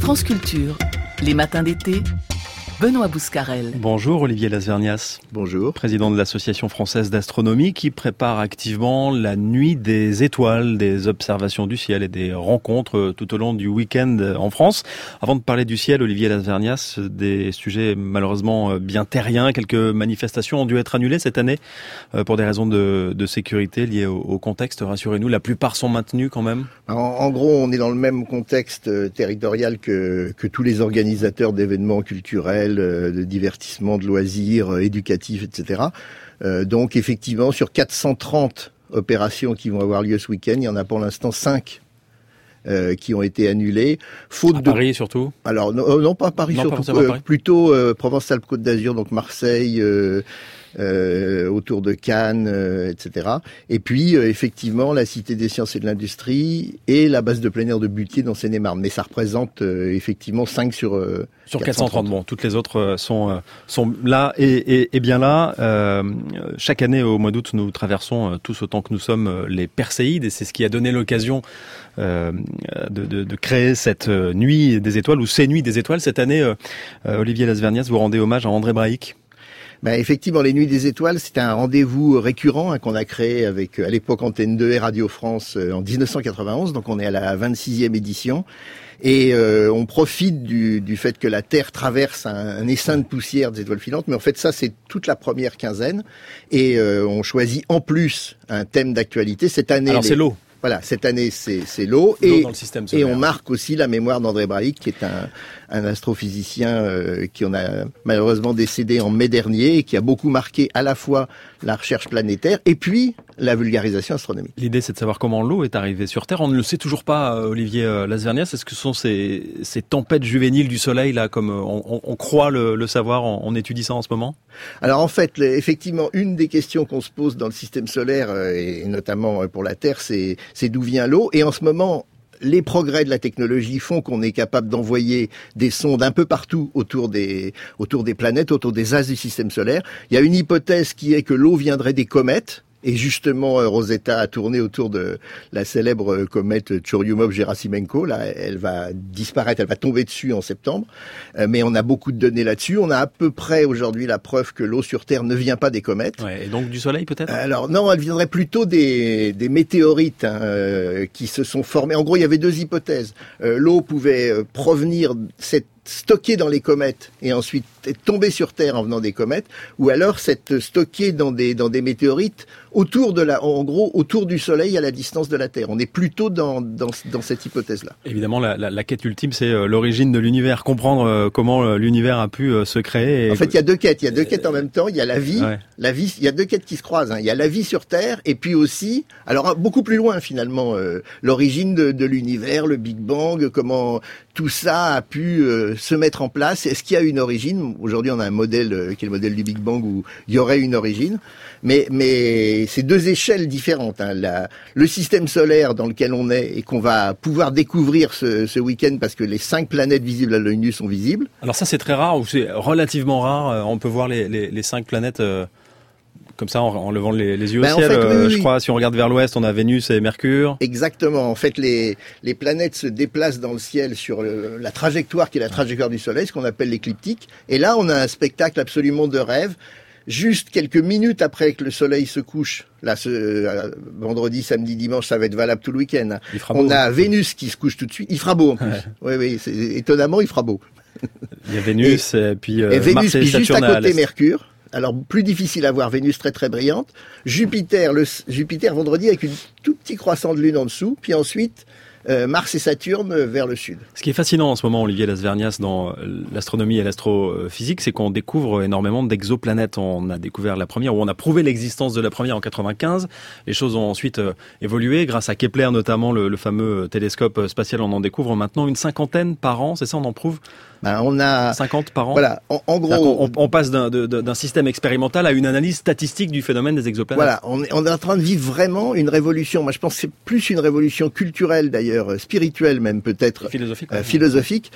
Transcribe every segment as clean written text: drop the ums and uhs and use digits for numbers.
France Culture, les matins d'été, Benoît Bouscarel. Bonjour Olivier Lasvernias. Bonjour. Président de l'Association française d'astronomie qui prépare activement la nuit des étoiles, des observations du ciel et des rencontres tout au long du week-end en France. Avant de parler du ciel, Olivier Lasvernias, des sujets malheureusement bien terriens. Quelques manifestations ont dû être annulées cette année pour des raisons de sécurité liées au contexte. Rassurez-nous, la plupart sont maintenues quand même. En gros, on est dans le même contexte territorial que tous les organisateurs d'événements culturels, de divertissement, de loisirs, éducatifs, etc. Donc effectivement, sur 430 opérations qui vont avoir lieu ce week-end, il y en a pour l'instant 5 qui ont été annulées. Paris surtout ? Alors non, pas Paris surtout, plutôt Provence-Alpes-Côte d'Azur, donc Marseille, autour de Cannes, etc. Et puis effectivement la Cité des Sciences et de l'Industrie et la base de plein air de Butier dans Seine-et-Marne. Mais ça représente effectivement 5 sur 430. Bon, toutes les autres sont là et bien là. Chaque année au mois d'août, nous traversons tous autant que nous sommes les Perséides et c'est ce qui a donné l'occasion de créer cette nuit des étoiles ou ces nuits des étoiles. Cette année, Olivier Lasvernias, vous rendez hommage à André Braic. Effectivement, les Nuits des Étoiles, c'est un rendez-vous récurrent qu'on a créé avec, à l'époque, Antenne 2 et Radio France en 1991. Donc, on est à la 26e édition. Et on profite du fait que la Terre traverse un essaim de poussière des étoiles filantes. Mais en fait, ça, c'est toute la première quinzaine. Et on choisit en plus un thème d'actualité. Cette année... Alors, c'est l'eau. Voilà, cette année, c'est l'eau. Et on marque aussi la mémoire d'André Braic, qui est un astrophysicien qui en a malheureusement décédé en mai dernier et qui a beaucoup marqué à la fois la recherche planétaire et puis la vulgarisation astronomique. L'idée, c'est de savoir comment l'eau est arrivée sur Terre. On ne le sait toujours pas, Olivier Lasvernias. Est-ce que ce sont ces tempêtes juvéniles du Soleil, là, comme on croit le savoir, on étudie ça en ce moment ? Alors en fait, effectivement, une des questions qu'on se pose dans le système solaire, et notamment pour la Terre, c'est d'où vient l'eau. Et en ce moment, les progrès de la technologie font qu'on est capable d'envoyer des sondes un peu partout autour des planètes, autour des axes du système solaire. Il y a une hypothèse qui est que l'eau viendrait des comètes. Et justement, Rosetta a tourné autour de la célèbre comète Churyumov-Gerasimenko. Là, elle va disparaître, elle va tomber dessus en septembre. Mais on a beaucoup de données là-dessus. On a à peu près aujourd'hui la preuve que l'eau sur Terre ne vient pas des comètes. Ouais, et donc du Soleil peut-être ? Alors non, elle viendrait plutôt des météorites qui se sont formés. En gros, il y avait deux hypothèses. L'eau pouvait provenir stockée dans les comètes et ensuite tomber sur Terre en venant des comètes, ou alors cette stockée dans des météorites autour du Soleil à la distance de la Terre. On est plutôt dans cette hypothèse-là. Évidemment, la quête ultime, c'est l'origine de l'univers, comprendre comment l'univers a pu se créer. En fait, il y a deux quêtes en même temps. Il y a la vie, il y a deux quêtes qui se croisent. Il y a la vie sur Terre et puis aussi, alors beaucoup plus loin finalement, l'origine de l'univers, le Big Bang, comment tout ça a pu se mettre en place. Est-ce qu'il y a une origine ? Aujourd'hui, on a un modèle qui est le modèle du Big Bang où il y aurait une origine, mais c'est deux échelles différentes. Le système solaire dans lequel on est et qu'on va pouvoir découvrir ce week-end parce que les 5 planètes visibles à l'œil nu sont visibles. Alors ça, c'est très rare ou c'est relativement rare. On peut voir les 5 planètes. Comme ça, en levant les yeux au ciel, en fait, oui. Je crois, si on regarde vers l'ouest, on a Vénus et Mercure. Exactement. En fait, les planètes se déplacent dans le ciel sur la trajectoire qui est la trajectoire du Soleil, ce qu'on appelle l'écliptique. Et là, on a un spectacle absolument de rêve. Juste quelques minutes après que le Soleil se couche, là, vendredi, samedi, dimanche, ça va être valable tout le week-end. On a Vénus qui se couche tout de suite. Il fera beau en plus. Oui, étonnamment, il fera beau. Il y a Vénus et puis Vénus, Mars et puis juste Saturne à côté Mercure. Alors, plus difficile à voir, Vénus très très brillante. Jupiter vendredi avec une tout petit croissant de lune en dessous. Puis ensuite, Mars et Saturne vers le sud. Ce qui est fascinant en ce moment, Olivier Lasvernias, dans l'astronomie et l'astrophysique, c'est qu'on découvre énormément d'exoplanètes. On a découvert la première, ou on a prouvé l'existence de la première en 95. Les choses ont ensuite évolué. Grâce à Kepler notamment, le fameux télescope spatial, on en découvre maintenant une 50aine par an. C'est ça, on en prouve ? On a 50 par an. Voilà, en gros, on passe d'un système expérimental à une analyse statistique du phénomène des exoplanètes. Voilà, on est en train de vivre vraiment une révolution. Moi, je pense que c'est plus une révolution culturelle d'ailleurs, spirituelle même peut-être, philosophique,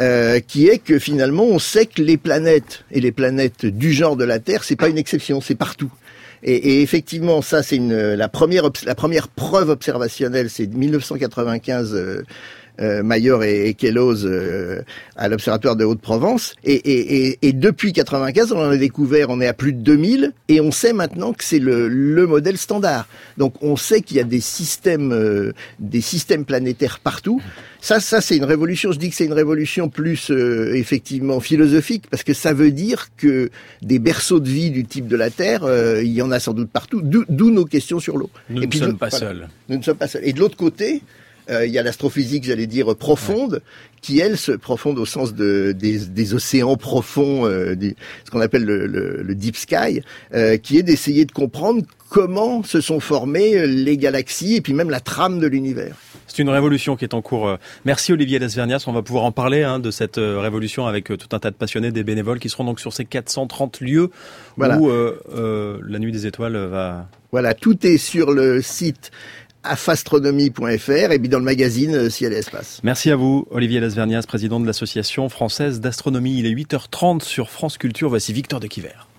qui est que finalement, on sait que les planètes et les planètes du genre de la Terre, c'est pas une exception, c'est partout. Et effectivement, ça, c'est la première preuve observationnelle, c'est 1995. Mayor et Kelloz à l'Observatoire de Haute-Provence. Et depuis 95, on en a découvert, on est à plus de 2000, et on sait maintenant que c'est le modèle standard. Donc on sait qu'il y a des systèmes planétaires partout. Ça c'est une révolution. Je dis que c'est une révolution plus effectivement philosophique, parce que ça veut dire que des berceaux de vie du type de la Terre, il y en a sans doute partout, d'où nos questions sur l'eau. Nous ne sommes pas seuls. Nous ne sommes pas seuls. Et de l'autre côté, il y a l'astrophysique, j'allais dire, profonde, qui, elle, profonde au sens des océans profonds, ce qu'on appelle le deep sky, qui est d'essayer de comprendre comment se sont formées les galaxies et puis même la trame de l'univers. C'est une révolution qui est en cours. Merci Olivier Lasvernias. On va pouvoir en parler de cette révolution avec tout un tas de passionnés, des bénévoles qui seront donc sur ces 430 lieux où la Nuit des Étoiles va... Voilà, tout est sur le site afastronomie.fr et puis dans le magazine Ciel et Espace. Merci à vous, Olivier Lasvernias, président de l'Association française d'astronomie. Il est 8h30 sur France Culture. Voici Victor de Quiver.